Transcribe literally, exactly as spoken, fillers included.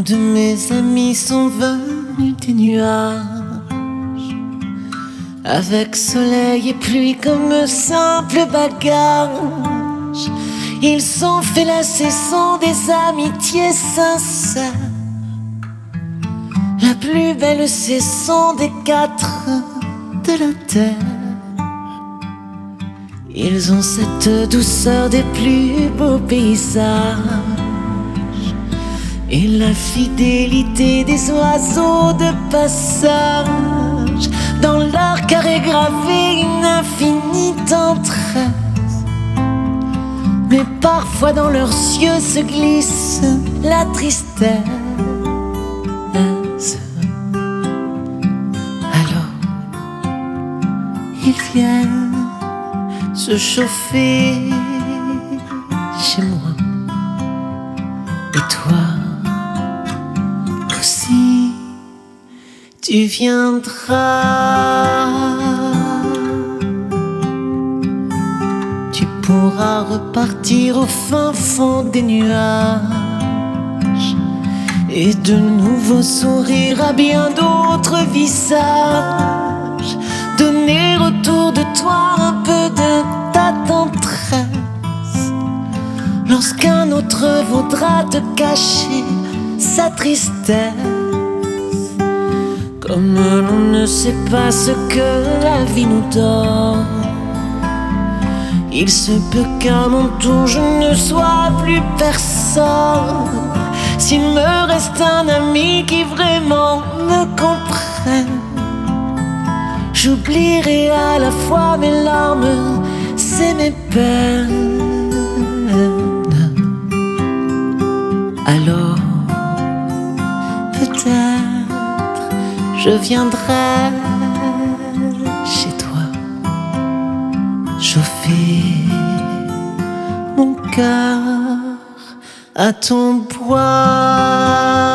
de mes amis sont venus des nuages, avec soleil et pluie comme simple bagage. Ils ont fait la saison des amitiés sincères, la plus belle saison des quatre de la terre. Ils ont cette douceur des plus beaux paysages et la fidélité des oiseaux de passage. Dans leur cœur est gravée une infinie tendresse, mais parfois dans leurs yeux se glisse la tristesse. Alors ils viennent se chauffer chez moi. Et toi aussi, tu viendras. Tu pourras repartir au fin fond des nuages et de nouveau sourire à bien d'autres visages. Donner autour de toi un peu de ta tendresse lorsqu'un autre voudra te cacher sa tristesse. Comme l'on ne sait pas ce que la vie nous donne, il se peut qu'à mon tour je ne sois plus personne. S'il me reste un ami qui vraiment me comprenne, j'oublierai à la fois mes larmes et mes peines. Alors peut-être je viendrai chez toi, chauffer mon cœur à ton poids.